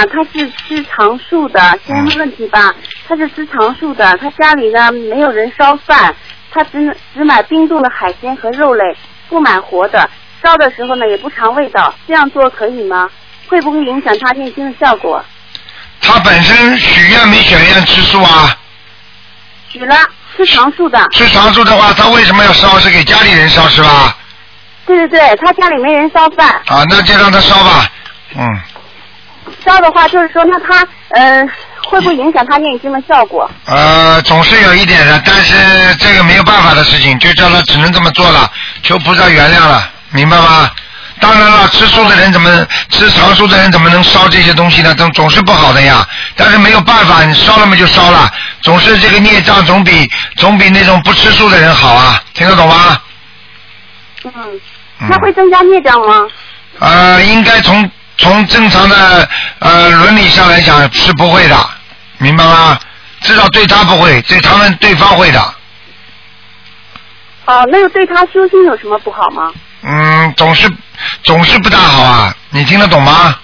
他是吃长素的，先问题吧，他是吃长素的，他家里呢没有人烧饭，他只买冰冻的海鲜和肉类，不买活的，烧的时候呢也不尝味道，这样做可以吗？会不会影响他念经的效果？ 他本身许愿没许愿吃素啊？ 许了，吃长素的。 吃长素的话，他为什么要烧？是给家里人烧是吧？ 对对对，他家里没人烧饭。 啊，那就让他烧吧。 烧的话，就是说，那他会不会影响他念经的效果？ 总是有一点的，但是这个没有办法的事情，就叫他只能这么做了，求菩萨原谅了，明白吗？当然了，吃素的人吃长素的人怎么能烧这些东西呢？总是不好的呀。但是没有办法，你烧了嘛就烧了，总是这个孽障总比那种不吃素的人好啊，听得懂吗？ 那会增加孽障吗？ 应该从正常的伦理上来讲是不会的，明白吗？至少对他不会，对方会的。 那个对他修心有什么不好吗？ 总是不大好啊，你听得懂吗？